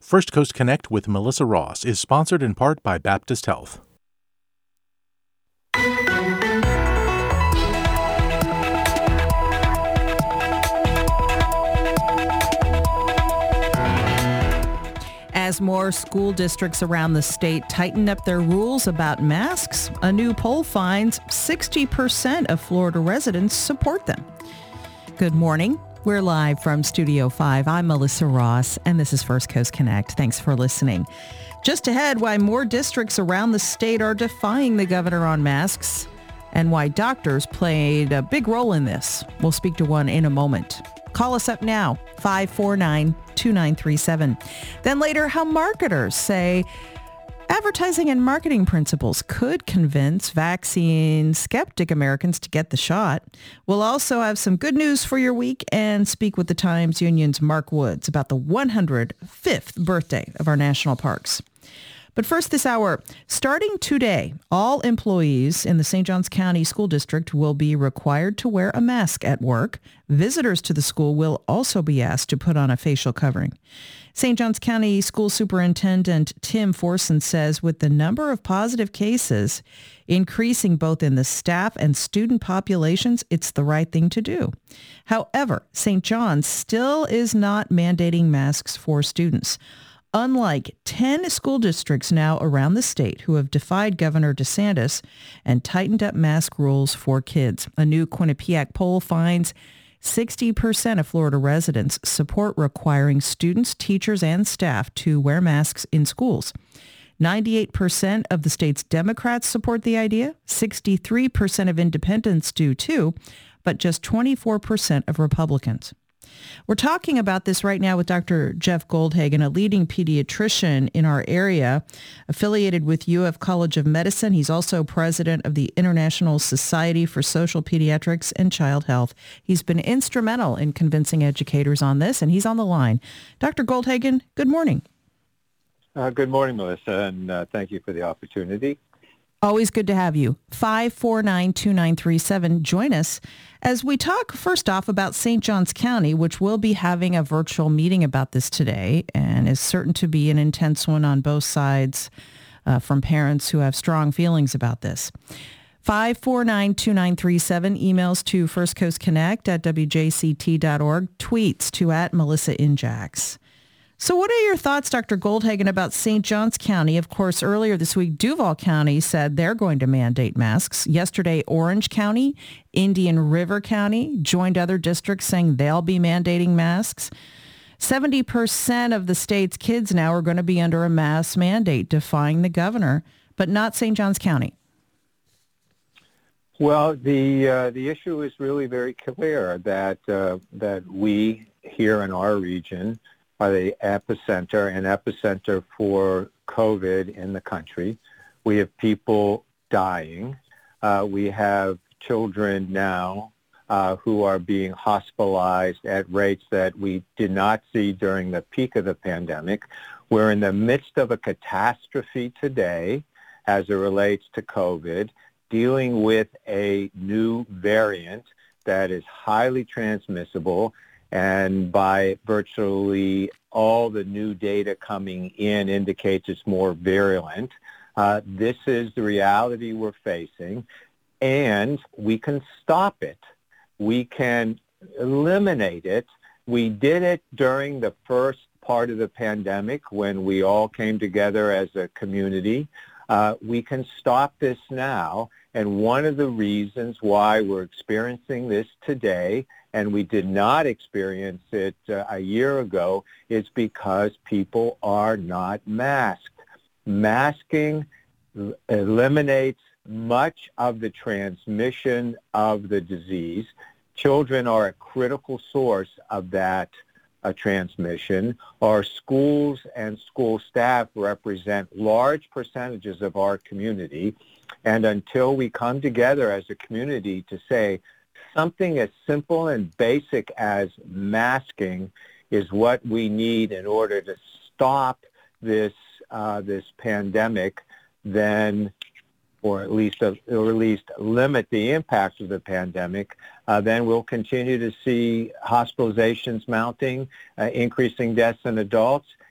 First Coast Connect with Melissa Ross is sponsored in part by Baptist Health. As more school districts around the state tighten up their rules about masks, a new poll finds 60% of Florida residents support them. Good morning. We're live from Studio 5. I'm Melissa Ross, and this is First Coast Connect. Thanks for listening. Just ahead, why more districts around the state are defying the governor on masks and why doctors played a big role in this. We'll speak to one in a moment. Call us up now, 549-2937. Then later, how marketers say advertising and marketing principles could convince vaccine skeptic Americans to get the shot. We'll also have some good news for your week and speak with the Times Union's Mark Woods about the 105th birthday of our national parks. But first this hour, starting today, all employees in the St. Johns County School District will be required to wear a mask at work. Visitors to the school will also be asked to put on a facial covering. St. Johns County School Superintendent Tim Forson says with the number of positive cases increasing both in the staff and student populations, it's the right thing to do. However, St. John's still is not mandating masks for students. Unlike 10 school districts now around the state who have defied Governor DeSantis and tightened up mask rules for kids. A new Quinnipiac poll finds 60% of Florida residents support requiring students, teachers, and staff to wear masks in schools. 98% of the state's Democrats support the idea. 63% of independents do too, but just 24% of Republicans. We're talking about this right now with Dr. Jeff Goldhagen, a leading pediatrician in our area, affiliated with UF College of Medicine. He's also president of the International Society for Social Pediatrics and Child Health. He's been instrumental in convincing educators on this, and he's on the line. Dr. Goldhagen, good morning. Good morning, Melissa, and thank you for the opportunity. Always good to have you. 549-2937. Join us as we talk first off about St. Johns County, which will be having a virtual meeting about this today and is certain to be an intense one on both sides from parents who have strong feelings about this. 549-2937. Emails to firstcoastconnect@wjct.org. Tweets to @MelissaInjax. So what are your thoughts, Dr. Goldhagen, about St. Johns County? Of course, earlier this week, Duval County said they're going to mandate masks. Yesterday, Orange County, Indian River County joined other districts saying they'll be mandating masks. 70% of the state's kids now are going to be under a mask mandate, defying the governor, but not St. Johns County. Well, the issue is really very clear that we here in our region are the epicenter for COVID in the country. We have people dying. We have children now who are being hospitalized at rates that we did not see during the peak of the pandemic. We're in the midst of a catastrophe today as it relates to COVID, dealing with a new variant that is highly transmissible. And by virtually all the new data coming in indicates it's more virulent. This is the reality we're facing, and we can stop it. We can eliminate it. We did it during the first part of the pandemic when we all came together as a community. We can stop this now, and one of the reasons why we're experiencing this today and we did not experience it a year ago, is because people are not masked. Masking eliminates much of the transmission of the disease. Children are a critical source of that transmission. Our schools and school staff represent large percentages of our community, and until we come together as a community to say, something as simple and basic as masking is what we need in order to stop this pandemic, then, or at least limit the impact of the pandemic, then we'll continue to see hospitalizations mounting, increasing deaths in adults,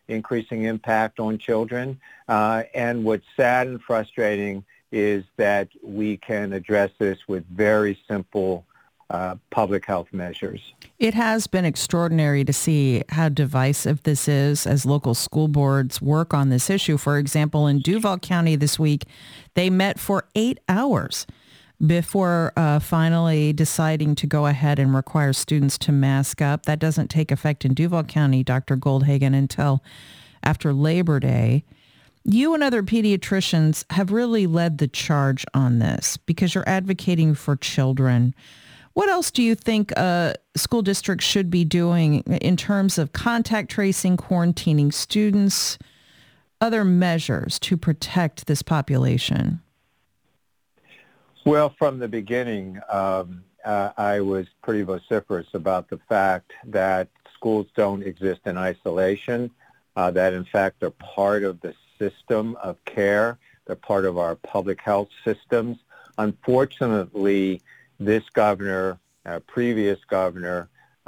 increasing impact on children. And what's sad and frustrating is that we can address this with very simple public health measures. It has been extraordinary to see how divisive this is as local school boards work on this issue. For example, in Duval County this week, they met for 8 hours before finally deciding to go ahead and require students to mask up. That doesn't take effect in Duval County, Dr. Goldhagen, until after Labor Day. You and other pediatricians have really led the charge on this because you're advocating for children. What else do you think school districts should be doing in terms of contact tracing, quarantining students, other measures to protect this population? Well, from the beginning, I was pretty vociferous about the fact that schools don't exist in isolation, that in fact they're part of the system of care. They're part of our public health systems. Unfortunately, this governor, previous governor,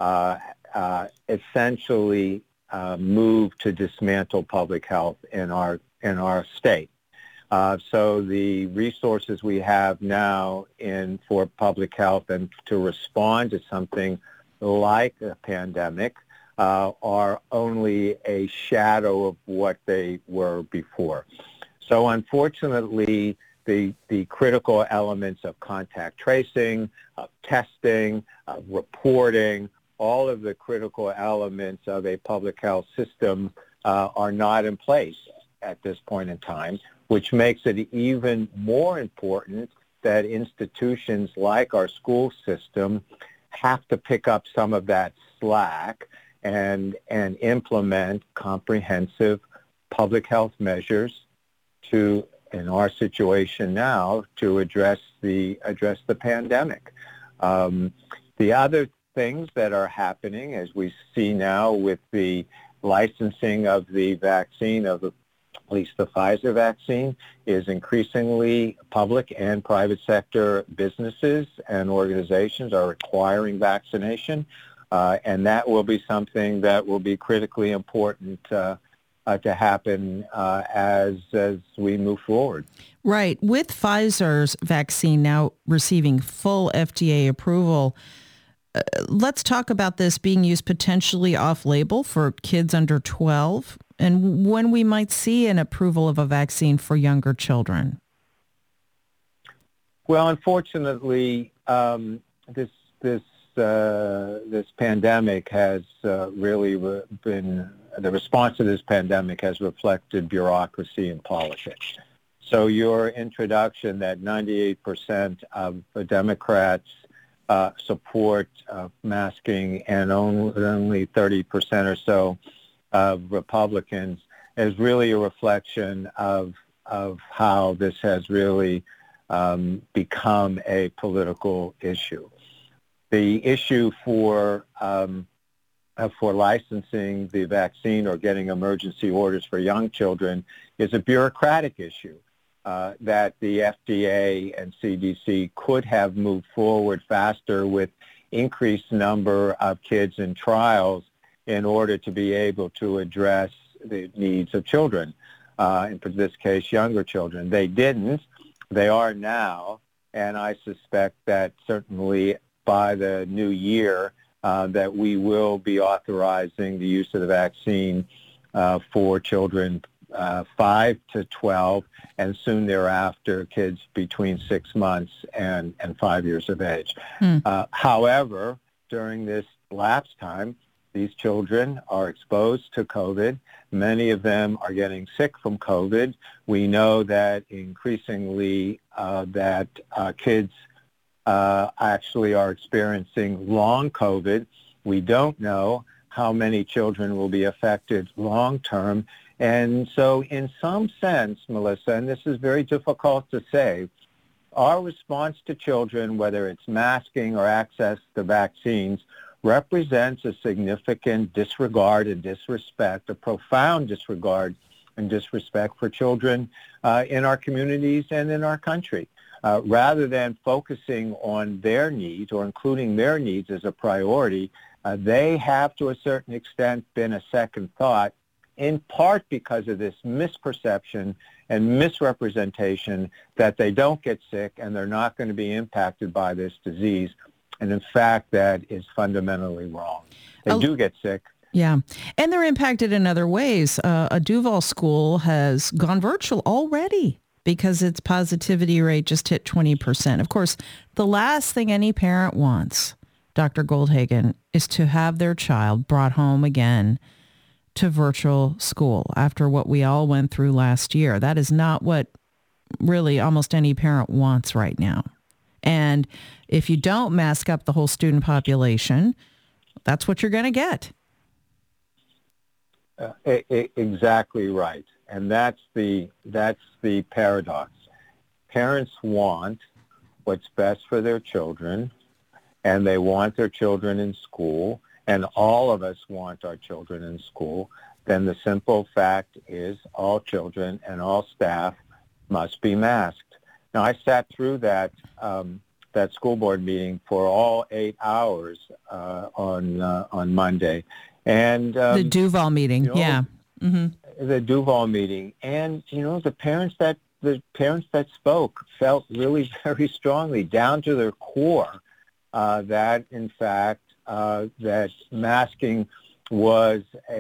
essentially moved to dismantle public health in our state. So the resources we have now for public health and to respond to something like a pandemic are only a shadow of what they were before. So unfortunately, the critical elements of contact tracing, of testing, of reporting, all of the critical elements of a public health system are not in place at this point in time, which makes it even more important that institutions like our school system have to pick up some of that slack and implement comprehensive public health measures to, in our situation now, to address the pandemic. The other things that are happening, as we see now with the licensing of the vaccine, of at least the Pfizer vaccine, is increasingly public and private sector businesses and organizations are requiring vaccination, and that will be something that will be critically important to happen as we move forward. Right. With Pfizer's vaccine now receiving full FDA approval, let's talk about this being used potentially off-label for kids under 12 and when we might see an approval of a vaccine for younger children. Well, unfortunately, this pandemic has really been, the response to this pandemic has reflected bureaucracy and politics. So your introduction that 98% of the Democrats support masking and only 30% or so of Republicans is really a reflection of how this has really become a political issue. The issue for licensing the vaccine or getting emergency orders for young children is a bureaucratic issue that the FDA and CDC could have moved forward faster with increased number of kids in trials in order to be able to address the needs of children, in this case, younger children. They didn't. They are now, and I suspect that certainly by the new year that we will be authorizing the use of the vaccine for children 5 to 12, and soon thereafter kids between 6 months and 5 years of age. However, during this lapse time, these children are exposed to COVID. Many of them are getting sick from COVID. We know that increasingly that kids actually are experiencing long COVID. We don't know how many children will be affected long term. And so in some sense, Melissa, and this is very difficult to say, our response to children, whether it's masking or access to vaccines, represents a significant disregard and disrespect, a profound disregard and disrespect for children in our communities and in our country. Rather than focusing on their needs or including their needs as a priority, they have to a certain extent been a second thought in part because of this misperception and misrepresentation that they don't get sick and they're not going to be impacted by this disease. And in fact, that is fundamentally wrong. They do get sick. Yeah. And they're impacted in other ways. A Duval school has gone virtual already because its positivity rate just hit 20%. Of course, the last thing any parent wants, Dr. Goldhagen, is to have their child brought home again to virtual school after what we all went through last year. That is not what really almost any parent wants right now. And if you don't mask up the whole student population, that's what you're going to get. Exactly right. And that's the paradox. Parents want what's best for their children, and they want their children in school, and all of us want our children in school. Then the simple fact is all children and all staff must be masked. Now, I sat through that school board meeting for all 8 hours on Monday, and the Duval meeting, yeah. Mm-hmm. The Duval meeting, and the parents that spoke felt really very strongly, down to their core, that in fact that masking was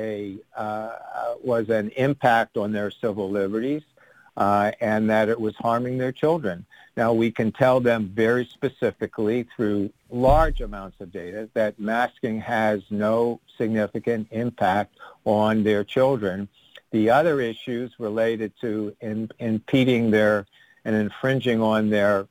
an impact on their civil liberties, and that it was harming their children. Now, we can tell them very specifically through large amounts of data that masking has no significant impact on their children. The other issues related to impeding their and infringing on their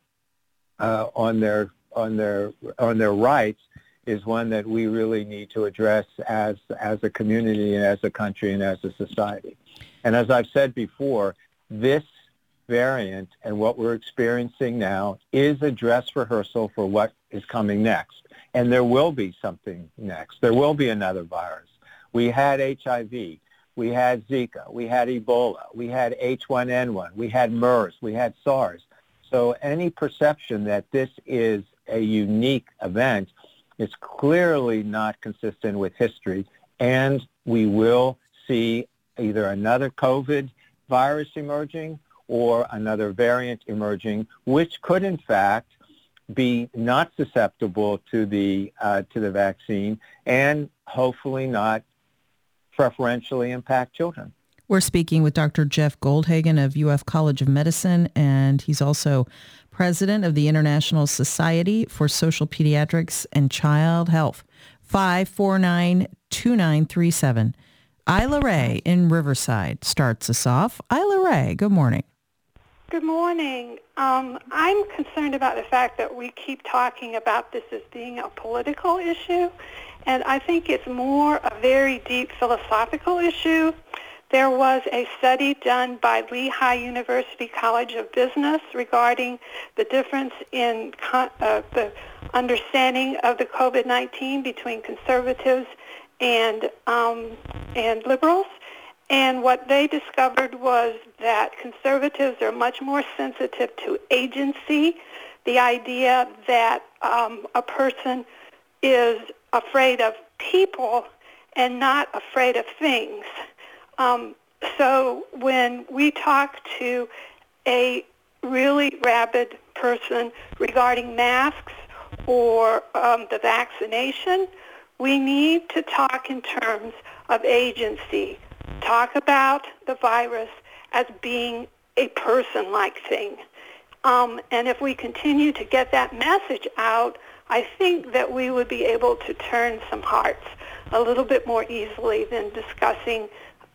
rights is one that we really need to address as a community and as a country and as a society. And as I've said before, this variant and what we're experiencing now is a dress rehearsal for what is coming next. And there will be something next. There will be another virus. We had HIV. We had Zika. We had Ebola. We had H1N1. We had MERS. We had SARS. So any perception that this is a unique event is clearly not consistent with history. And we will see either another COVID virus emerging or another variant emerging, which could in fact be not susceptible to the vaccine and hopefully not preferentially impact children. We're speaking with Dr. Jeff Goldhagen of UF College of Medicine, and he's also president of the International Society for Social Pediatrics and Child Health. 549-2937. Isla Ray in Riverside starts us off. Isla Ray, good morning. Good morning. I'm concerned about the fact that we keep talking about this as being a political issue, and I think it's more a very deep philosophical issue. There was a study done by Lehigh University College of Business regarding the difference in the understanding of the COVID-19 between conservatives and liberals. And what they discovered was that conservatives are much more sensitive to agency, the idea that a person is afraid of people and not afraid of things. So when we talk to a really rabid person regarding masks or the vaccination, we need to talk in terms of agency. Talk about the virus as being a person-like thing. And if we continue to get that message out, I think that we would be able to turn some hearts a little bit more easily than discussing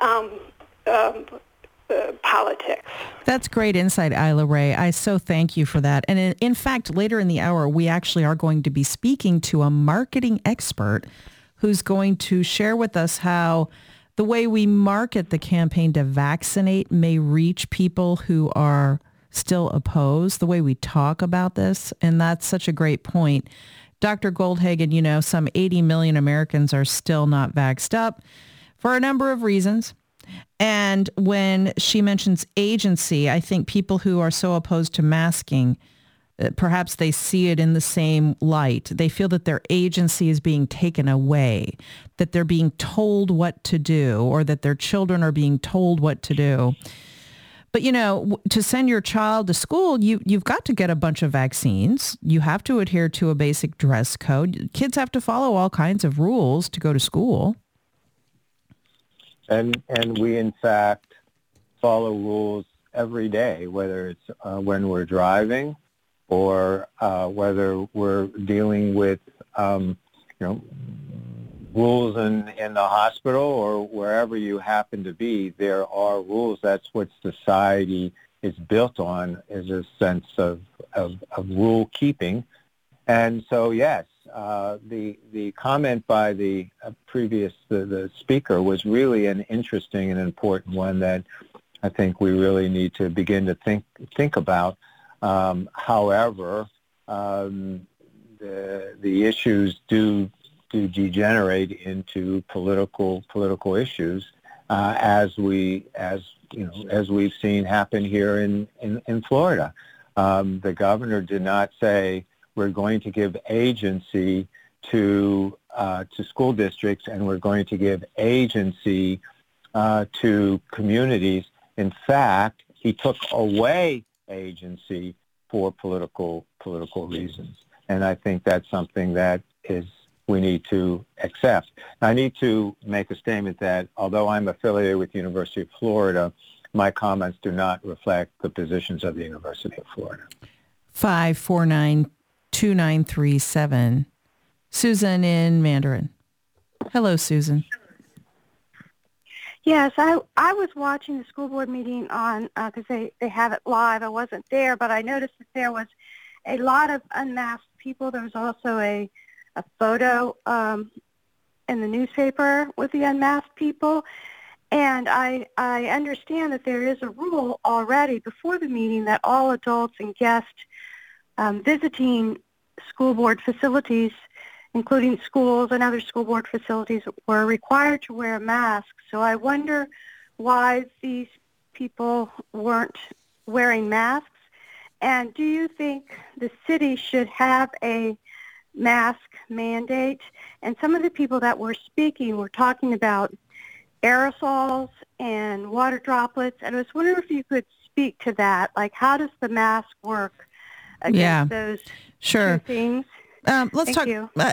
politics. That's great insight, Isla Ray. I so thank you for that. And in fact, later in the hour, we actually are going to be speaking to a marketing expert who's going to share with us how the way we market the campaign to vaccinate may reach people who are still opposed, the way we talk about this. And that's such a great point. Dr. Goldhagen, some 80 million Americans are still not vaxxed up for a number of reasons. And when she mentions agency, I think people who are so opposed to masking Perhaps they see it in the same light. They feel that their agency is being taken away, that they're being told what to do, or that their children are being told what to do. But, to send your child to school, you've got to get a bunch of vaccines. You have to adhere to a basic dress code. Kids have to follow all kinds of rules to go to school. And we, in fact, follow rules every day, whether it's when we're driving or whether we're dealing with, rules in the hospital or wherever you happen to be. There are rules. That's what society is built on, is a sense of rule keeping. And so, yes, the comment by the the speaker was really an interesting and important one that I think we really need to begin to think about. However, the issues do degenerate into political issues, as we've seen happen here in Florida. The governor did not say we're going to give agency to school districts and we're going to give agency to communities. In fact, he took away agency for political reasons, and I think that's something that we need to accept. I need to make a statement that although I'm affiliated with the University of Florida, my comments do not reflect the positions of the University of Florida. 549-2937. Susan in Mandarin. Hello, Susan. Yes, I was watching the school board meeting on, because they have it live. I wasn't there, but I noticed that there was a lot of unmasked people. There was also a photo in the newspaper with the unmasked people. And I understand that there is a rule already before the meeting that all adults and guests visiting school board facilities, including schools and other school board facilities, were required to wear masks. So I wonder why these people weren't wearing masks. And do you think the city should have a mask mandate? And some of the people that were speaking were talking about aerosols and water droplets. And I was wondering if you could speak to that. Like, how does the mask work against those two things? Let's talk.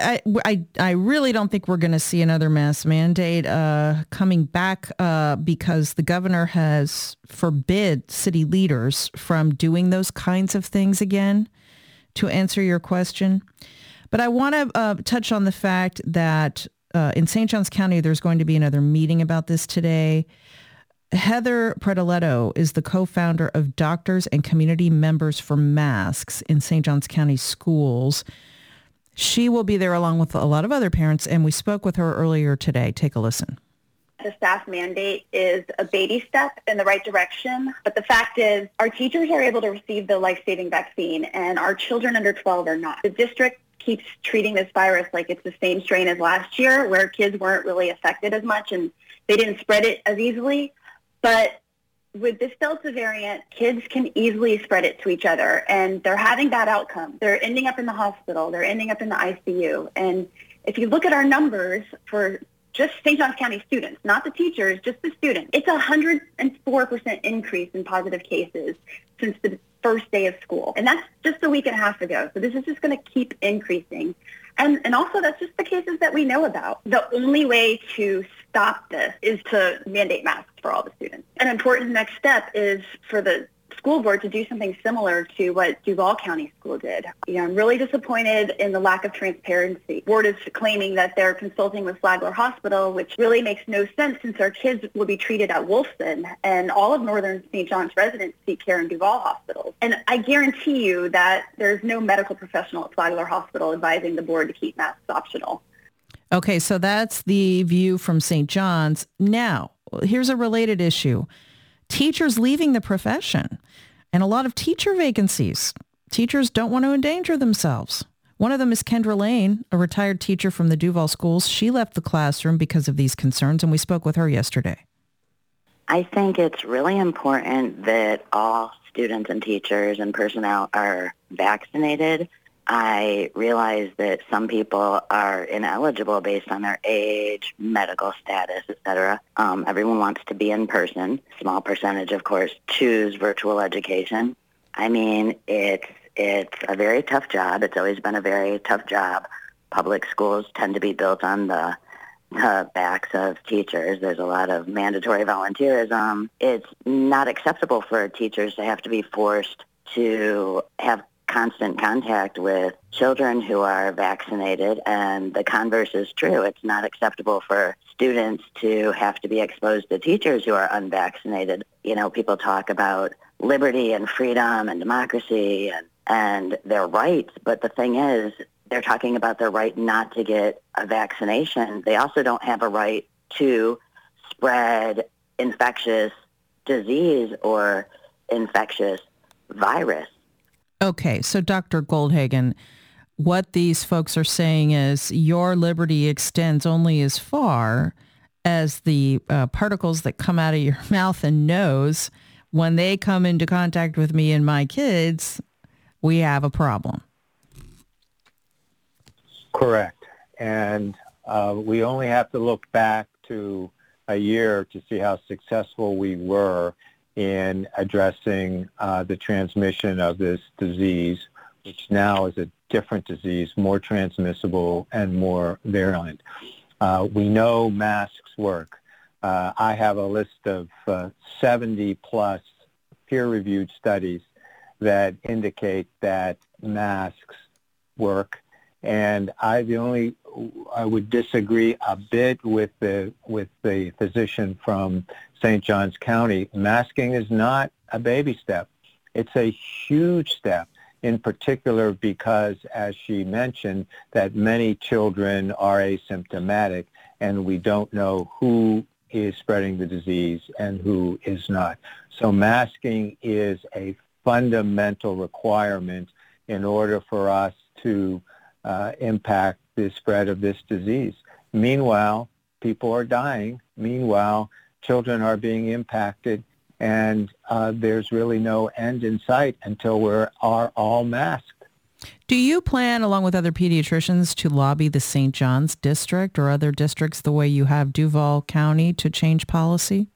I really don't think we're going to see another mask mandate coming back because the governor has forbid city leaders from doing those kinds of things again, to answer your question. But I want to touch on the fact that in St. Johns County, there's going to be another meeting about this today. Heather Prediletto is the co-founder of Doctors and Community Members for Masks in St. Johns County schools. She will be there along with a lot of other parents, and we spoke with her earlier today. Take a listen. The staff mandate is a baby step in the right direction, but the fact is our teachers are able to receive the life-saving vaccine, and our children under 12 are not. The district keeps treating this virus like it's the same strain as last year, where kids weren't really affected as much and they didn't spread it as easily. But with this Delta variant, kids can easily spread it to each other, and they're having bad outcomes. They're ending up in the hospital. They're ending up in the ICU. And if you look at our numbers for just St. Johns County students, not the teachers, just the students, it's 104% increase in positive cases since the first day of school. And that's just a week and a half ago. So this is just going to keep increasing. And also, that's just the cases that we know about. The only way to stop this is to mandate masks for all the students. An important next step is for the school board to do something similar to what Duval County School did. I'm really disappointed in the lack of transparency. The board is claiming that they're consulting with Flagler Hospital, which really makes no sense since our kids will be treated at Wolfson, and all of Northern St. John's residents seek care in Duval hospitals. And I guarantee you that there's no medical professional at Flagler Hospital advising the board to keep masks optional. Okay, so that's the view from St. John's. Now, here's a related issue. Teachers leaving the profession and a lot of teacher vacancies. Teachers don't want to endanger themselves. One of them is Kendra Lane, a retired teacher from the Duval schools. She left the classroom because of these concerns, and we spoke with her yesterday. I think it's really important that all students and teachers and personnel are vaccinated, I realize that some people are ineligible based on their age, medical status, etc. Everyone wants to be in person. Small percentage, of course, choose virtual education. I mean, it's a very tough job. It's always been a very tough job. Public schools tend to be built on the backs of teachers. There's a lot of mandatory volunteerism. It's not acceptable for teachers to have to be forced to have constant contact with children who are vaccinated, and the converse is true. It's not acceptable for students to have to be exposed to teachers who are unvaccinated. You know, people talk about liberty and freedom and democracy and their rights, but the thing is, they're talking about their right not to get a vaccination. They also don't have a right to spread infectious disease or infectious virus. Okay, so Dr. Goldhagen, what these folks are saying is your liberty extends only as far as the particles that come out of your mouth and nose. When they come into contact with me and my kids, we have a problem. Correct. And we only have to look back to a year to see how successful we were in addressing the transmission of this disease, which now is a different disease, more transmissible and more virulent. We know masks work. I have a list of 70-plus peer-reviewed studies that indicate that masks work. And I would disagree a bit with the physician from St. Johns County. Masking is not a baby step. It's a huge step, in particular because, as she mentioned, that many children are asymptomatic, and we don't know who is spreading the disease and who is not. So masking is a fundamental requirement in order for us to impact the spread of this disease. Meanwhile, people are dying. Meanwhile, children are being impacted, and there's really no end in sight until we are all masked. Do you plan, along with other pediatricians, to lobby the St. John's district or other districts the way you have Duval County to change policy?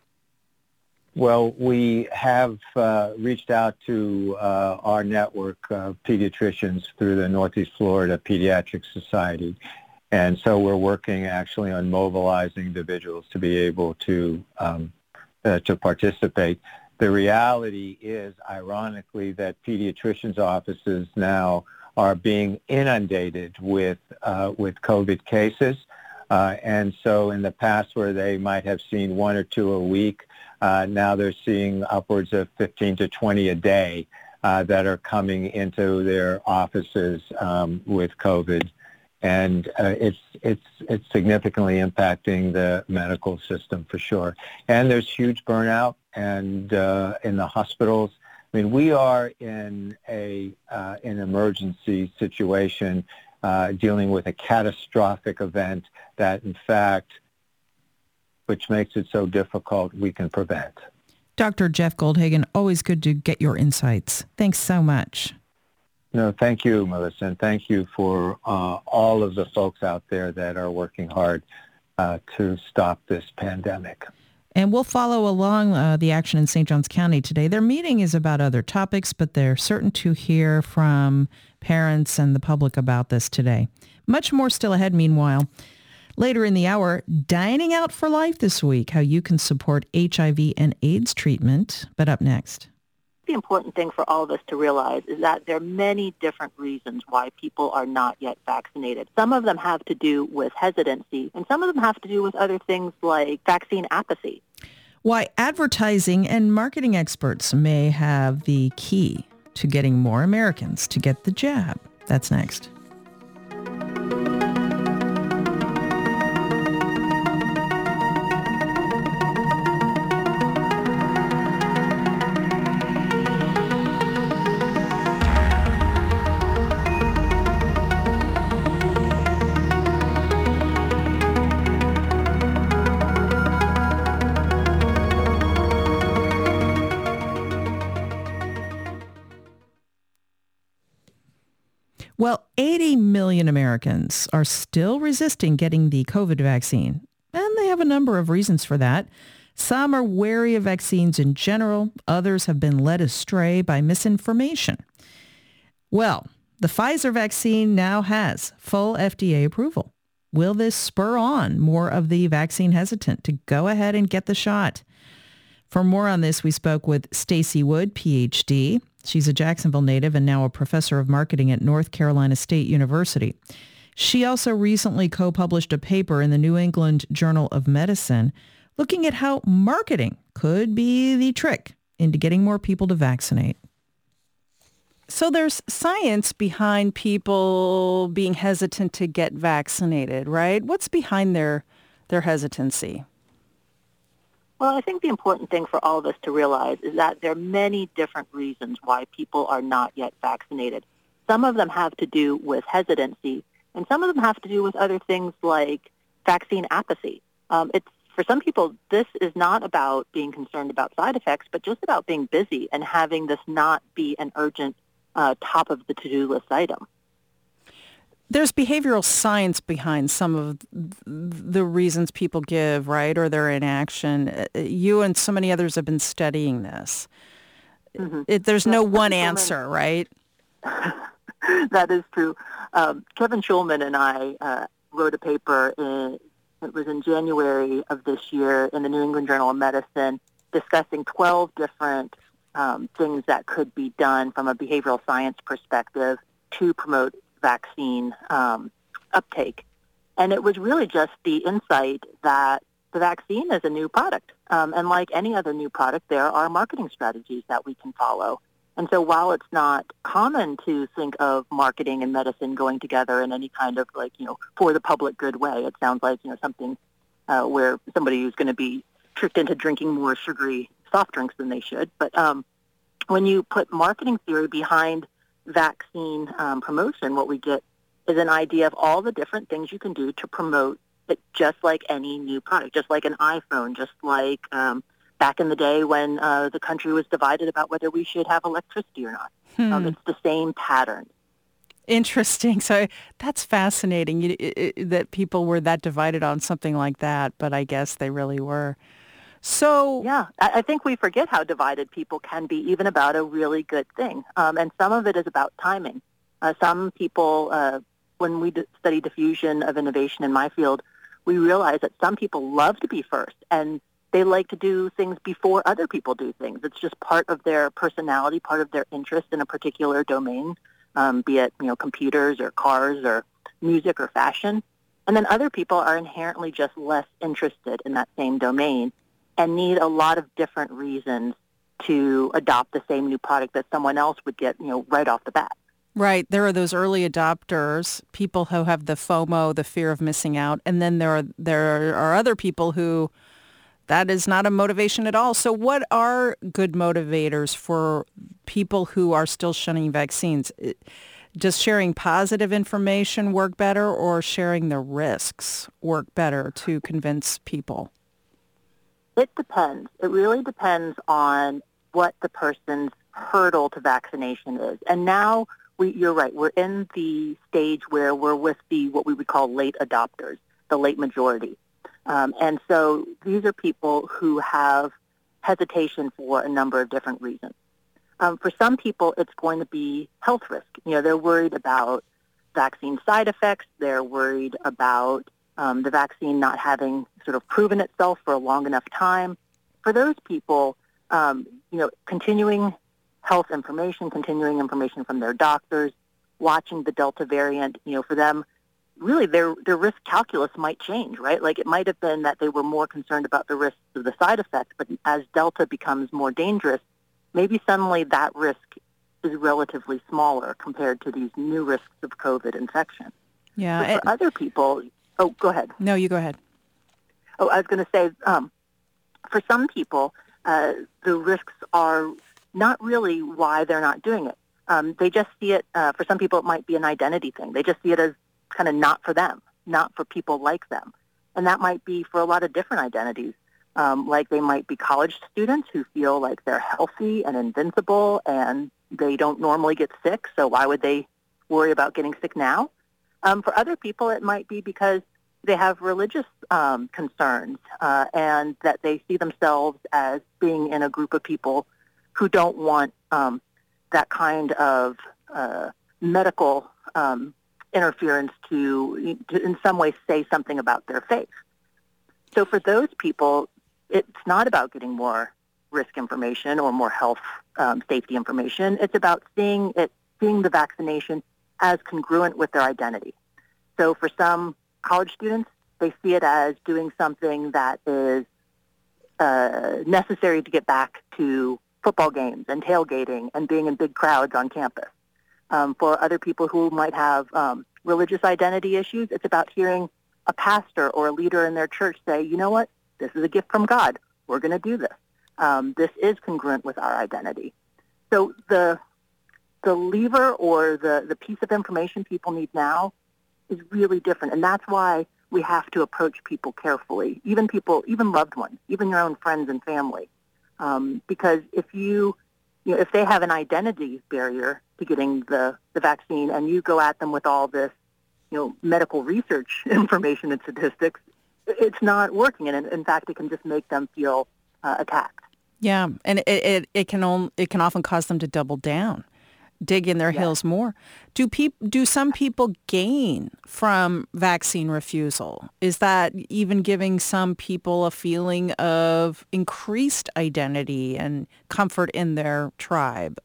Well, we have reached out to our network of pediatricians through the Northeast Florida Pediatric Society. And so we're working actually on mobilizing individuals to be able to participate. The reality is, ironically, that pediatricians' offices now are being inundated with COVID cases. And so in the past where they might have seen one or two a week, now they're seeing upwards of 15 to 20 a day that are coming into their offices with COVID. And it's significantly impacting the medical system for sure. And there's huge burnout and in the hospitals. I mean, we are in an emergency situation dealing with a catastrophic event that, in fact, which makes it so difficult, we can prevent. Dr. Jeff Goldhagen, always good to get your insights. Thanks so much. No, thank you, Melissa, and thank you for all of the folks out there that are working hard to stop this pandemic. And we'll follow along the action in St. Johns County today. Their meeting is about other topics, but they're certain to hear from parents and the public about this today. Much more still ahead, meanwhile. Later in the hour, Dining Out for Life this week, how you can support HIV and AIDS treatment. But up next. The important thing for all of us to realize is that there are many different reasons why people are not yet vaccinated. Some of them have to do with hesitancy, and some of them have to do with other things like vaccine apathy. Why advertising and marketing experts may have the key to getting more Americans to get the jab. That's next. Well, 80 million Americans are still resisting getting the COVID vaccine, and they have a number of reasons for that. Some are wary of vaccines in general. Others have been led astray by misinformation. Well, the Pfizer vaccine now has full FDA approval. Will this spur on more of the vaccine hesitant to go ahead and get the shot? For more on this, we spoke with Stacy Wood, PhD. She's a Jacksonville native and now a professor of marketing at North Carolina State University. She also recently co-published a paper in the New England Journal of Medicine looking at how marketing could be the trick into getting more people to vaccinate. So there's science behind people being hesitant to get vaccinated, right? What's behind their hesitancy? Well, I think the important thing for all of us to realize is that there are many different reasons why people are not yet vaccinated. Some of them have to do with hesitancy, and some of them have to do with other things like vaccine apathy. For some people, this is not about being concerned about side effects, but just about being busy and having this not be an urgent top of the to-do list item. There's behavioral science behind some of the reasons people give, right, or their inaction. You and so many others have been studying this. Mm-hmm. There's no one answer, right? That is true. Kevin Schulman and I wrote a paper, it was in January of this year in the New England Journal of Medicine, discussing 12 different things that could be done from a behavioral science perspective to promote vaccine uptake. And it was really just the insight that the vaccine is a new product. And like any other new product, there are marketing strategies that we can follow. And so while it's not common to think of marketing and medicine going together in any kind of for the public good way, it sounds like, something where somebody who's going to be tricked into drinking more sugary soft drinks than they should. But when you put marketing theory behind vaccine promotion, what we get is an idea of all the different things you can do to promote it, just like any new product, just like an iPhone, just like back in the day when the country was divided about whether we should have electricity or not. It's the same pattern. Interesting. So that's fascinating that people were that divided on something like that, but I guess they really were. So yeah, I think we forget how divided people can be even about a really good thing. And some of it is about timing. Some people, when we study diffusion of innovation in my field, we realize that some people love to be first and they like to do things before other people do things. It's just part of their personality, part of their interest in a particular domain, be it, computers or cars or music or fashion. And then other people are inherently just less interested in that same domain and need a lot of different reasons to adopt the same new product that someone else would get, right off the bat. Right. There are those early adopters, people who have the FOMO, the fear of missing out. And then there are other people who that is not a motivation at all. So what are good motivators for people who are still shunning vaccines? Does sharing positive information work better, or sharing the risks work better to convince people? It depends. It really depends on what the person's hurdle to vaccination is. And now, you're right, we're in the stage where we're with what we would call late adopters, the late majority. And so these are people who have hesitation for a number of different reasons. For some people, it's going to be health risk. They're worried about vaccine side effects. They're worried about the vaccine not having sort of proven itself for a long enough time. For those people, continuing health information, continuing information from their doctors, watching the Delta variant, for them, really their risk calculus might change, right? Like it might have been that they were more concerned about the risks of the side effects, but as Delta becomes more dangerous, maybe suddenly that risk is relatively smaller compared to these new risks of COVID infection. Yeah. But for other people, go ahead. No, you go ahead. I was going to say, for some people, the risks are not really why they're not doing it. They just see it, for some people, it might be an identity thing. They just see it as kind of not for them, not for people like them. And that might be for a lot of different identities. Like they might be college students who feel like they're healthy and invincible and they don't normally get sick, so why would they worry about getting sick now. For other people, it might be because they have religious concerns and that they see themselves as being in a group of people who don't want that kind of medical interference to in some way say something about their faith. So for those people, it's not about getting more risk information or more health safety information. It's about seeing the vaccination as congruent with their identity. So for some college students, they see it as doing something that is necessary to get back to football games and tailgating and being in big crowds on campus. For other people who might have religious identity issues, it's about hearing a pastor or a leader in their church say, you know what, this is a gift from God. We're going to do this. This is congruent with our identity. So the lever or the piece of information people need now is really different. And that's why we have to approach people carefully, even loved ones, even your own friends and family. Because if if they have an identity barrier to getting the vaccine and you go at them with all this, medical research information and statistics, it's not working. And in fact, it can just make them feel attacked. Yeah. And it can often cause them to double down, dig in their heels more. Do some people gain from vaccine refusal? Is that even giving some people a feeling of increased identity and comfort in their tribe?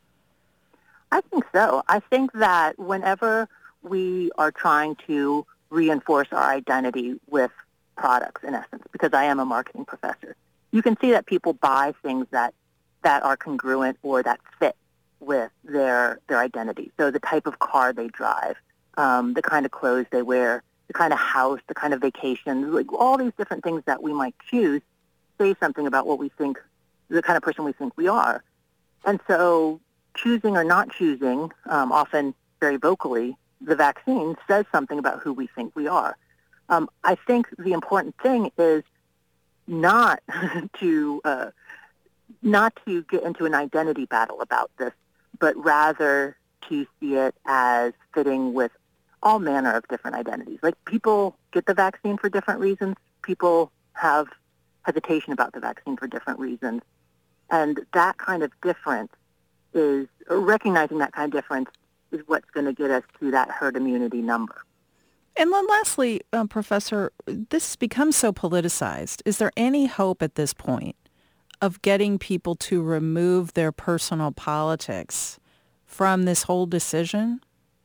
I think so. I think that whenever we are trying to reinforce our identity with products, in essence, because I am a marketing professor, you can see that people buy things that are congruent or that fit with their identity. So the type of car they drive, the kind of clothes they wear, the kind of house, the kind of vacations, like all these different things that we might choose say something about what we think, the kind of person we think we are. And so choosing or not choosing, often very vocally, the vaccine says something about who we think we are. I think the important thing is not to get into an identity battle about this, but rather to see it as fitting with all manner of different identities. Like, people get the vaccine for different reasons. People have hesitation about the vaccine for different reasons. And that kind of difference recognizing that kind of difference is what's going to get us to that herd immunity number. And then lastly, Professor, this becomes so politicized. Is there any hope at this point of getting people to remove their personal politics from this whole decision?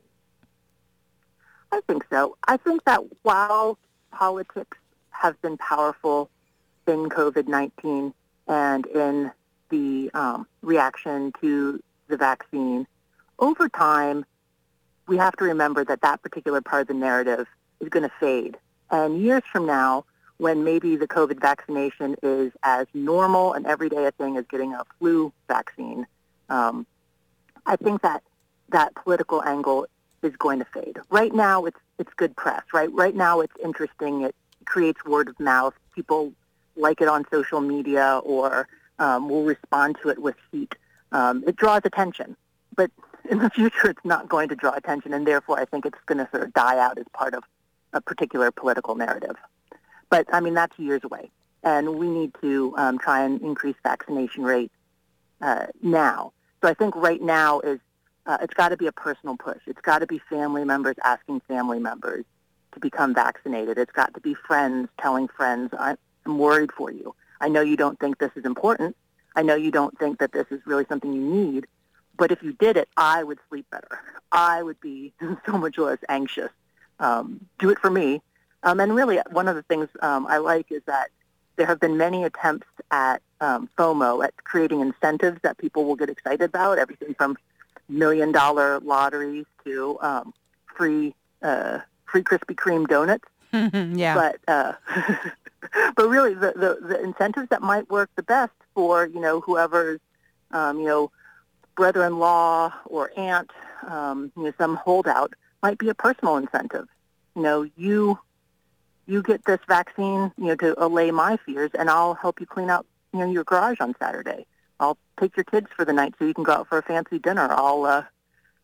I think so. I think that while politics have been powerful in COVID-19 and in the reaction to the vaccine, over time, we have to remember that particular part of the narrative is going to fade. And years from now, when maybe the COVID vaccination is as normal and everyday a thing as getting a flu vaccine, I think that political angle is going to fade. Right now, it's good press, right? Right now, it's interesting. It creates word of mouth. People like it on social media or will respond to it with heat. It draws attention. But in the future, it's not going to draw attention, and therefore I think it's going to sort of die out as part of a particular political narrative. But, I mean, that's years away, and we need to try and increase vaccination rates now. So I think right now it's got to be a personal push. It's got to be family members asking family members to become vaccinated. It's got to be friends telling friends, I'm worried for you. I know you don't think this is important. I know you don't think that this is really something you need. But if you did it, I would sleep better. I would be so much less anxious. Do it for me. And really, one of the things I like is that there have been many attempts at FOMO, at creating incentives that people will get excited about, everything from $1 million lotteries to free Krispy Kreme donuts. Yeah. But really, the incentives that might work the best for, whoever's, brother-in-law or aunt, some holdout, might be a personal incentive. You get this vaccine, to allay my fears, and I'll help you clean out, your garage on Saturday. I'll take your kids for the night so you can go out for a fancy dinner. I'll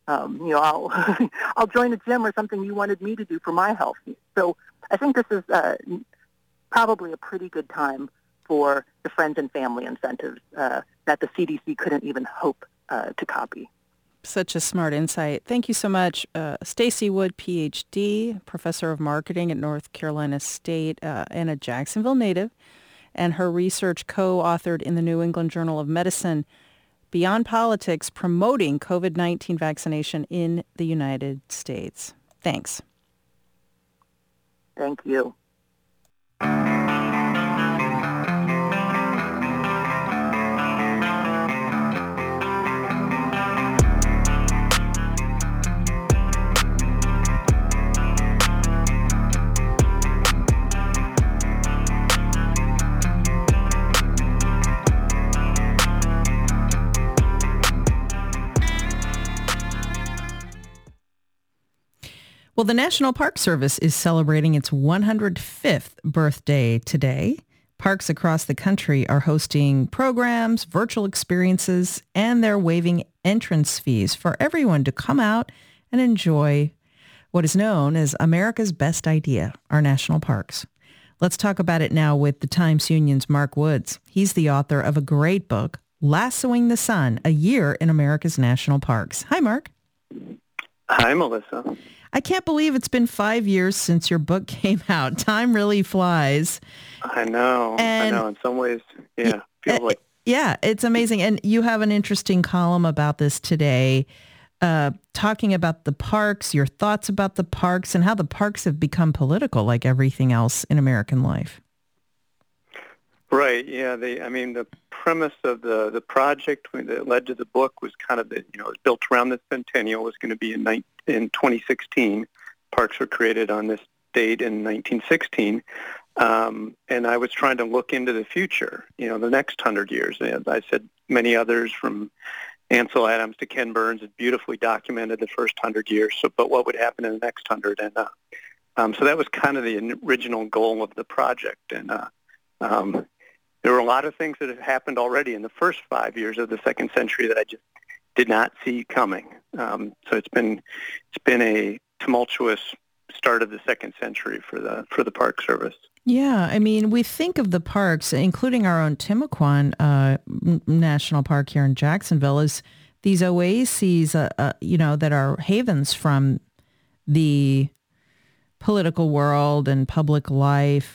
I'll I'll join a gym or something you wanted me to do for my health. So I think this is probably a pretty good time for the friends and family incentives that the CDC couldn't even hope to copy. Such a smart insight. Thank you so much. Stacy Wood, Ph.D., professor of marketing at North Carolina State and a Jacksonville native, and her research co-authored in the New England Journal of Medicine, Beyond Politics, Promoting COVID-19 Vaccination in the United States. Thanks. Thank you. Well, the National Park Service is celebrating its 105th birthday today. Parks across the country are hosting programs, virtual experiences, and they're waiving entrance fees for everyone to come out and enjoy what is known as America's best idea, our national parks. Let's talk about it now with the Times-Union's Mark Woods. He's the author of a great book, Lassoing the Sun, A Year in America's National Parks. Hi, Mark. Hi, Melissa. I can't believe it's been 5 years since your book came out. Time really flies. I know. In some ways, feels like. Yeah, it's amazing. And you have an interesting column about this today, talking about the parks, your thoughts about the parks, and how the parks have become political like everything else in American life. Right. Yeah. The premise of the project that led to the book was kind of it was built around the centennial. It was going to be in 2016. Parks were created on this date in 1916. And I was trying to look into the future, the next 100 years. And I said many others, from Ansel Adams to Ken Burns, had beautifully documented the first 100 years. But what would happen in the next 100? And so that was kind of the original goal of the project. And there were a lot of things that had happened already in the first 5 years of the second century that I just did not see coming. So it's been a tumultuous start of the second century for the Park Service. Yeah, I mean, we think of the parks, including our own Timucuan National Park here in Jacksonville, as these oases, that are havens from the political world and public life.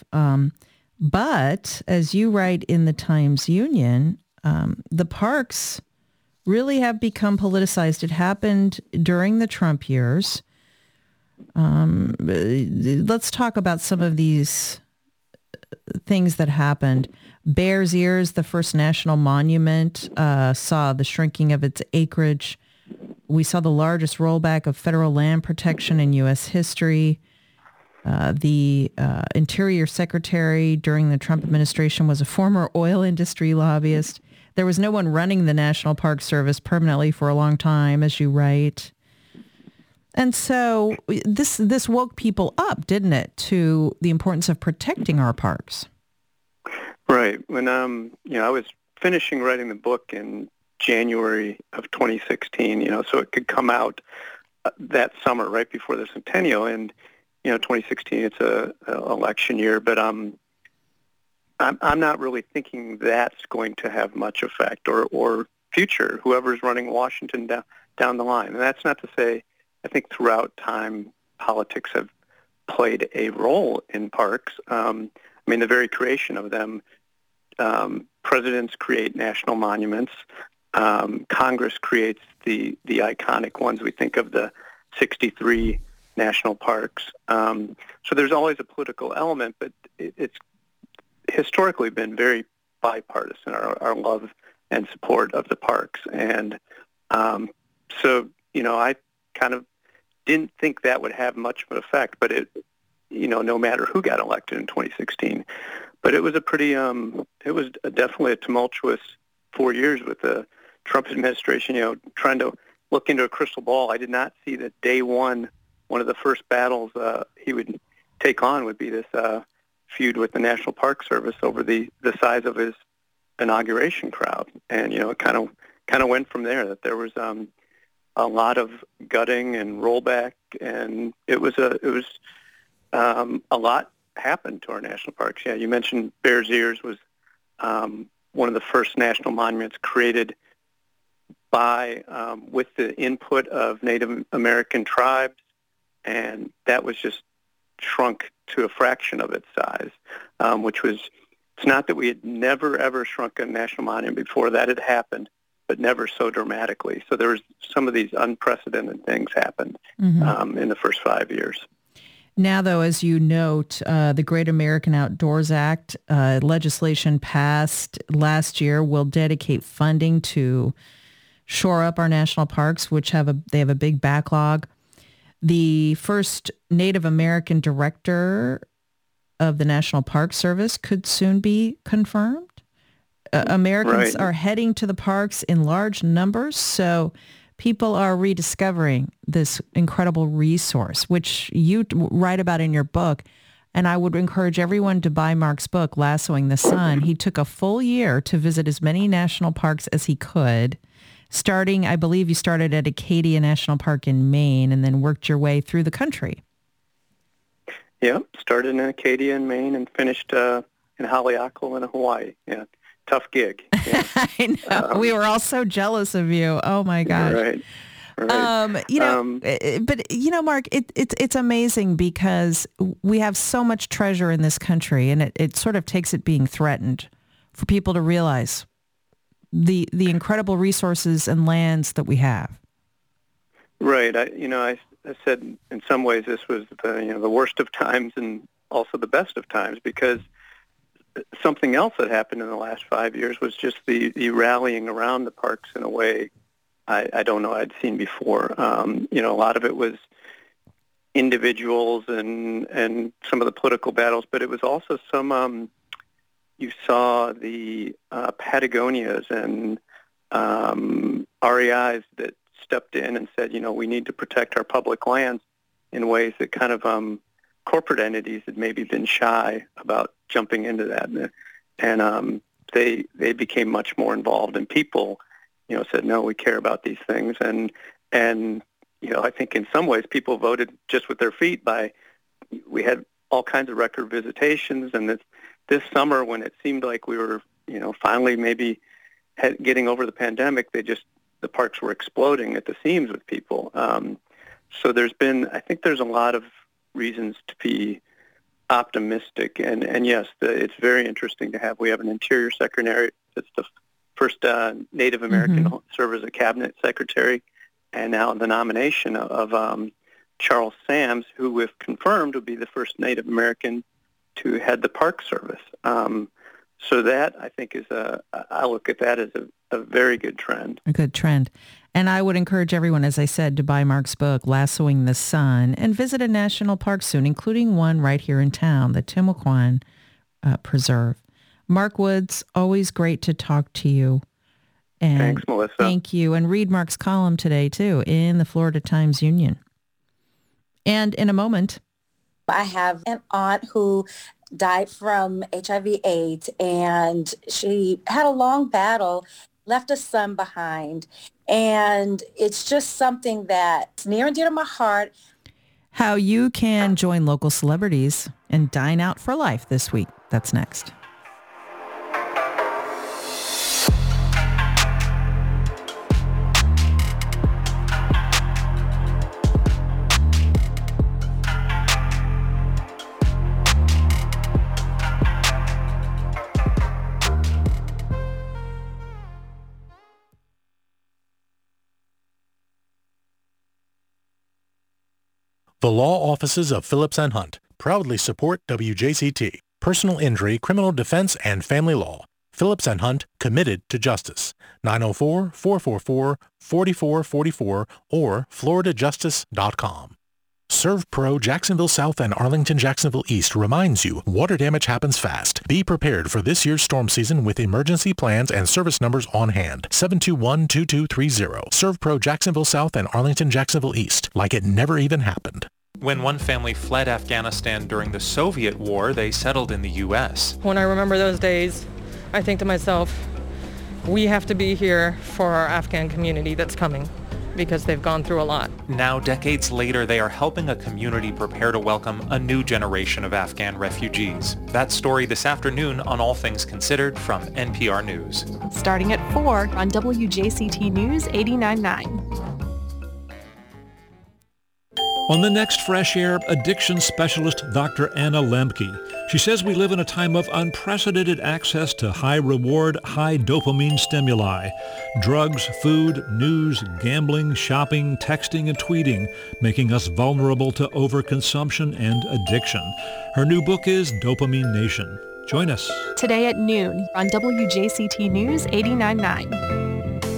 But as you write in the Times-Union, the parks really have become politicized. It happened during the Trump years. Let's talk about some of these things that happened. Bears Ears, the first national monument, saw the shrinking of its acreage. We saw the largest rollback of federal land protection in U.S. history. The Interior Secretary during the Trump administration was a former oil industry lobbyist. There was no one running the National Park Service permanently for a long time, as you write. And so this woke people up, didn't it, to the importance of protecting our parks? Right. When I was finishing writing the book in January of 2016, so it could come out that summer right before the centennial. And 2016, it's a election year, but I'm not really thinking that's going to have much effect or future, whoever's running Washington down the line. And that's not to say, I think throughout time, politics have played a role in parks. The very creation of them, presidents create national monuments. Congress creates the iconic ones. We think of the 63 national parks. So there's always a political element, but it's historically been very bipartisan, our love and support of the parks. And so I kind of didn't think that would have much of an effect, but it, no matter who got elected in 2016. But it was definitely a tumultuous 4 years with the Trump administration, trying to look into a crystal ball. I did not see that day one of the first battles he would take on would be this feud with the National Park Service over the size of his inauguration crowd. And, it kind of went from there, that there was a lot of gutting and rollback, and it was a lot happened to our national parks. Yeah, you mentioned Bears Ears was one of the first national monuments created by with the input of Native American tribes, and that was just shrunk to a fraction of its size, which was, it's not that we had never, ever shrunk a national monument before. That had happened, but never so dramatically. So there was some of these unprecedented things happened in the first 5 years. Now, though, as you note, the Great American Outdoors Act legislation passed last year will dedicate funding to shore up our national parks, which have a big backlog. The first Native American director of the National Park Service could soon be confirmed. Americans are heading to the parks in large numbers, so people are rediscovering this incredible resource, which you write about in your book. And I would encourage everyone to buy Mark's book, Lassoing the Sun. He took a full year to visit as many national parks as he could. Starting, I believe you started at Acadia National Park in Maine and then worked your way through the country. Yeah, started in Acadia in Maine and finished in Haleakala in Hawaii. Yeah, tough gig. Yeah. I know. We were all so jealous of you. Oh, my gosh. Right. But Mark, it's amazing because we have so much treasure in this country, and it sort of takes it being threatened for people to realize the incredible resources and lands that we have. Right. I said in some ways this was the worst of times and also the best of times, because something else that happened in the last 5 years was just the rallying around the parks in a way I don't know I'd seen before. A lot of it was individuals and some of the political battles, but it was also some. You saw the Patagonias and REIs that stepped in and said, we need to protect our public lands in ways that kind of corporate entities had maybe been shy about jumping into that. And they became much more involved, and people, said, no, we care about these things. And I think in some ways people voted just with their feet we had all kinds of record visitations, and this summer, when it seemed like we were, finally maybe getting over the pandemic, the parks were exploding at the seams with people. So I think there's a lot of reasons to be optimistic. And yes, it's very interesting we have an Interior Secretary that's the first Native American serve as a cabinet secretary, and now the nomination of Charles Sams, who, if confirmed, would be the first Native American to head the Park Service. So that, I think, I look at that as a very good trend. A good trend. And I would encourage everyone, as I said, to buy Mark's book, Lassoing the Sun, and visit a national park soon, including one right here in town, the Timucuan Preserve. Mark Woods, always great to talk to you. And thanks, Melissa. Thank you. And read Mark's column today, too, in the Florida Times-Union. And in a moment, I have an aunt who died from HIV/AIDS, and she had a long battle, left a son behind. And it's just something that's near and dear to my heart. How you can join local celebrities and dine out for life this week. That's next. The law offices of Phillips & Hunt proudly support WJCT, personal injury, criminal defense, and family law. Phillips & Hunt, committed to justice. 904-444-4444 or floridajustice.com. ServPro Jacksonville South and Arlington Jacksonville East reminds you water damage happens fast. Be prepared for this year's storm season with emergency plans and service numbers on hand. 721-2230. ServPro Jacksonville South and Arlington Jacksonville East, like it never even happened. When one family fled Afghanistan during the Soviet War, they settled in the U.S. When I remember those days, I think to myself, we have to be here for our Afghan community that's coming. because they've gone through a lot. Now, decades later, they are helping a community prepare to welcome a new generation of Afghan refugees. That story this afternoon on All Things Considered from NPR News. Starting at 4 on WJCT News 89.9. On the next Fresh Air, addiction specialist Dr. Anna Lemke. She says we live in a time of unprecedented access to high-reward, high-dopamine stimuli. Drugs, food, news, gambling, shopping, texting, and tweeting, making us vulnerable to overconsumption and addiction. Her new book is Dopamine Nation. Join us. Today at noon on WJCT News 89.9.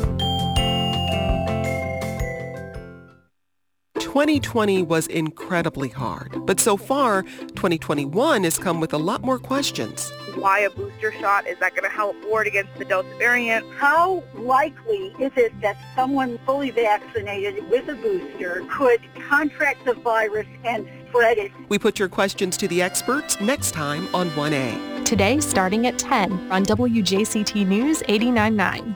2020 was incredibly hard, but so far, 2021 has come with a lot more questions. Why a booster shot? Is that going to help ward against the Delta variant? How likely is it that someone fully vaccinated with a booster could contract the virus and spread it? We put your questions to the experts next time on 1A. Today, starting at 10 on WJCT News 89.9.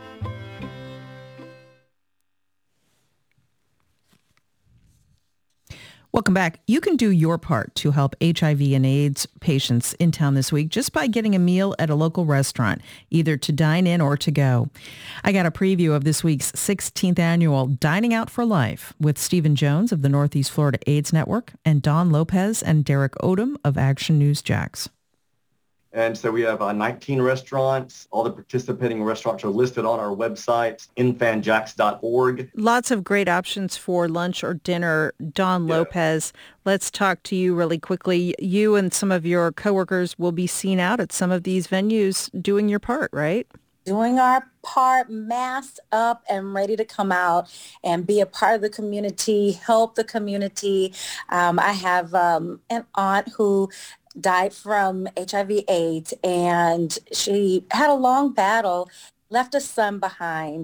Welcome back. You can do your part to help HIV and AIDS patients in town this week just by getting a meal at a local restaurant, either to dine in or to go. I got a preview of this week's 16th annual Dining Out for Life with Stephen Jones of the Northeast Florida AIDS Network and Don Lopez and Derek Odom of Action News Jax. And so we have 19 restaurants. All the participating restaurants are listed on our website, infanjax.org. Lots of great options for lunch or dinner. Don Lopez, let's talk to you really quickly. You and some of your coworkers will be seen out at some of these venues doing your part, right? Doing our part, masked up and ready to come out and be a part of the community, help the community. I have an aunt who died from HIV/AIDS, and she had a long battle, left a son behind.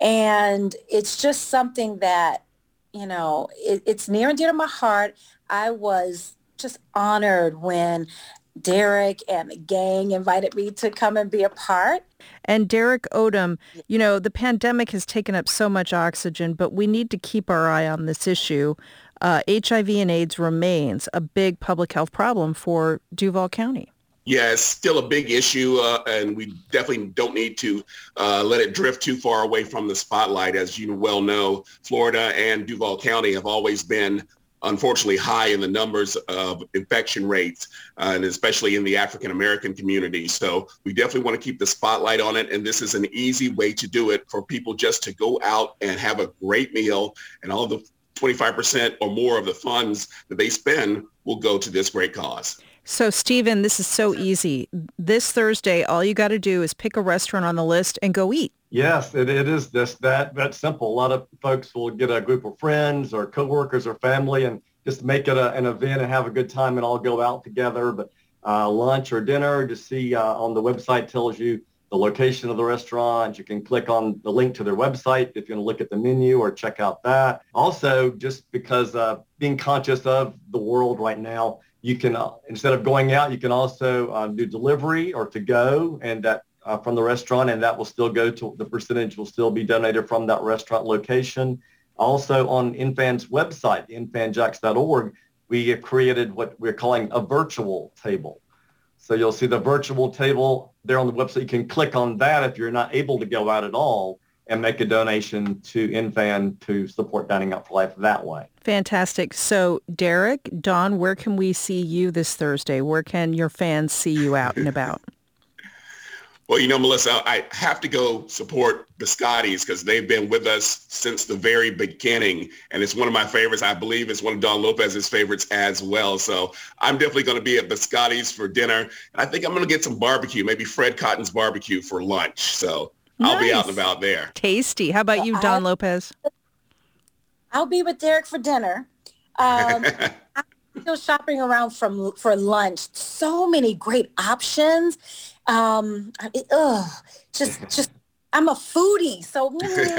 And it's just something that, you know, it's near and dear to my heart. I was just honored when Derek and the gang invited me to come and be a part. And Derek Odom, you know, the pandemic has taken up so much oxygen, but we need to keep our eye on this issue. HIV and AIDS remains a big public health problem for Duval County. Yeah, it's still a big issue, and we definitely don't need to let it drift too far away from the spotlight. As you well know, Florida and Duval County have always been, unfortunately, high in the numbers of infection rates, and especially in the African-American community. So we definitely want to keep the spotlight on it, and this is an easy way to do it for people just to go out and have a great meal, and all the 25% or more of the funds that they spend will go to this great cause. So, Stephen, this is so easy. This Thursday, all you got to do is pick a restaurant on the list and go eat. Yes, it is just that simple. A lot of folks will get a group of friends or coworkers or family and just make it an event and have a good time and all go out together. But lunch or dinner, just see on the website tells you the location of the restaurant. You can click on the link to their website if you want to look at the menu or check out that. Also, just because being conscious of the world right now, you can, instead of going out, you can also do delivery or to go and that from the restaurant, and that will still go to, the percentage will still be donated from that restaurant location. Also on InFan's website, infanjax.org, we have created what we're calling a virtual table. So you'll see the virtual table there on the website. You can click on that if you're not able to go out at all and make a donation to InFan to support Dining Out for Life that way. Fantastic. So Derek, Don, where can we see you this Thursday? Where can your fans see you out and about? Well, you know, Melissa, I have to go support Biscotti's because they've been with us since the very beginning. And it's one of my favorites. I believe it's one of Don Lopez's favorites as well. So I'm definitely going to be at Biscotti's for dinner. And I think I'm going to get some barbecue, maybe Fred Cotton's barbecue for lunch. So I'll be out and about there. Tasty. How about you, Don Lopez? I'll be with Derek for dinner. I'm still shopping around for lunch. So many great options. Just I'm a foodie, so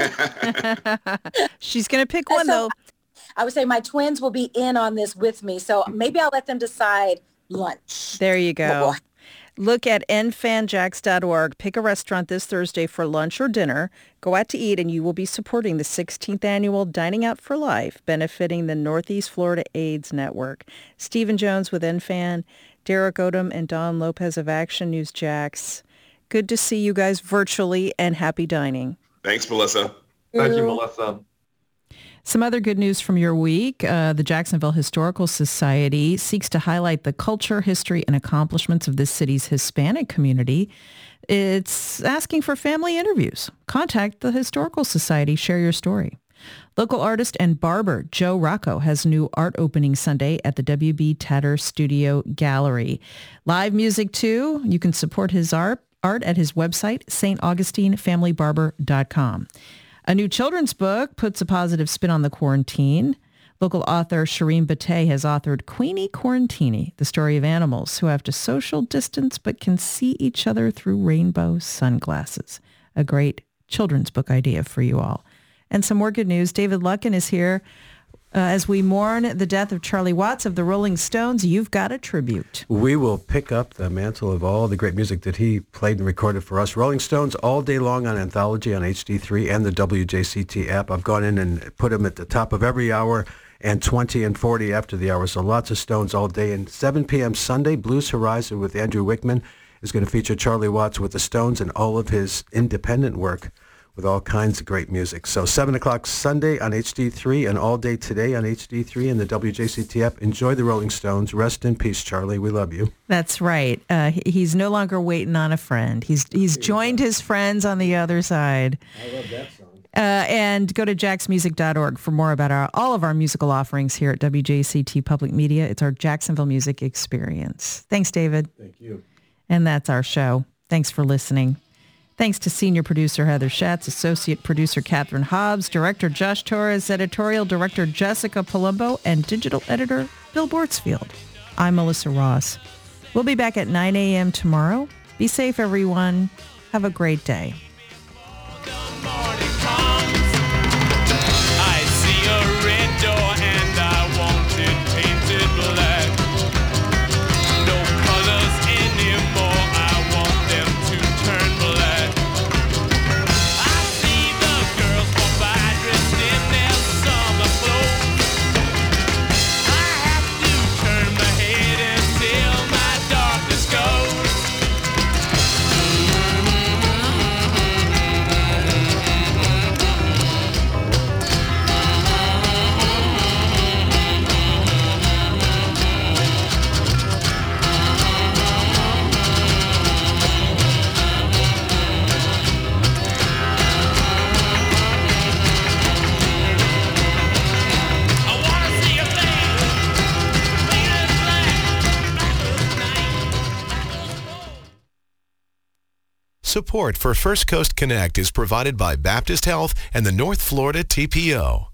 she's gonna pick one though. I would say my twins will be in on this with me, so maybe I'll let them decide lunch. There you go. Look at nfanjax.org. Pick a restaurant this Thursday for lunch or dinner. Go out to eat, and you will be supporting the 16th annual Dining Out for Life, benefiting the Northeast Florida AIDS Network. Stephen Jones with NFAN, Derek Odom, and Don Lopez of Action News Jax. Good to see you guys virtually, and happy dining. Thanks, Melissa. Thank you, Melissa. Some other good news from your week. The Jacksonville Historical Society seeks to highlight the culture, history, and accomplishments of this city's Hispanic community. It's asking for family interviews. Contact the Historical Society. Share your story. Local artist and barber Joe Rocco has new art opening Sunday at the W.B. Tatter Studio Gallery. Live music, too. You can support his art at his website, staugustinefamilybarber.com. A new children's book puts a positive spin on the quarantine. Local author Shireen Batey has authored Queenie Quarantini, the story of animals who have to social distance but can see each other through rainbow sunglasses. A great children's book idea for you all. And some more good news. David Luckin is here. As we mourn the death of Charlie Watts of the Rolling Stones, you've got a tribute. We will pick up the mantle of all the great music that he played and recorded for us. Rolling Stones all day long on Anthology on HD3 and the WJCT app. I've gone in and put them at the top of every hour and 20 and 40 after the hour. So lots of Stones all day. And 7 p.m. Sunday, Blues Horizon with Andrew Wickman is going to feature Charlie Watts with the Stones and all of his independent work, with all kinds of great music. So 7 o'clock Sunday on HD3 and all day today on HD3 and the WJCT app. Enjoy the Rolling Stones. Rest in peace, Charlie. We love you. That's right. He's no longer waiting on a friend. He's joined his friends on the other side. I love that song. And go to jacksmusic.org for more about all of our musical offerings here at WJCT Public Media. It's our Jacksonville Music Experience. Thanks, David. Thank you. And that's our show. Thanks for listening. Thanks to Senior Producer Heather Schatz, Associate Producer Catherine Hobbs, Director Josh Torres, Editorial Director Jessica Palumbo, and Digital Editor Bill Bortsfield. I'm Melissa Ross. We'll be back at 9 a.m. tomorrow. Be safe, everyone. Have a great day. I see a red door and I want it painted black. No colors anymore, I want them to turn black. I see the girls walk by dressed in their summer clothes. I have to turn my head until my darkness goes. Support for First Coast Connect is provided by Baptist Health and the North Florida TPO.